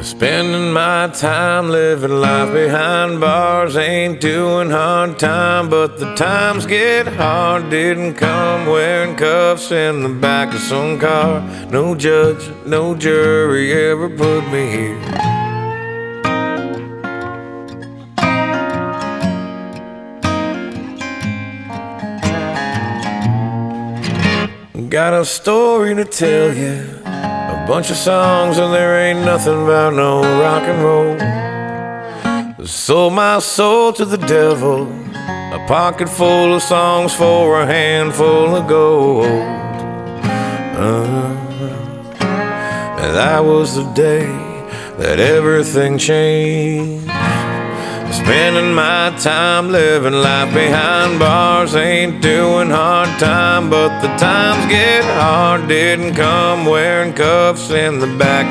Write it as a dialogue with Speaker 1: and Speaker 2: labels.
Speaker 1: Spending my time living life behind bars, ain't doing hard time, but the times get hard. Didn't come wearing cuffs in the back of some car. No judge, no jury ever put me here. Got a story to tell you, a bunch of songs, and there ain't nothing about no rock and roll. Sold my soul to the devil, a pocket full of songs for a handful of gold. And that was the day that everything changed. Spending my time living life behind bars, ain't doing hard time, but the times get hard. Didn't come wearing cuffs in the back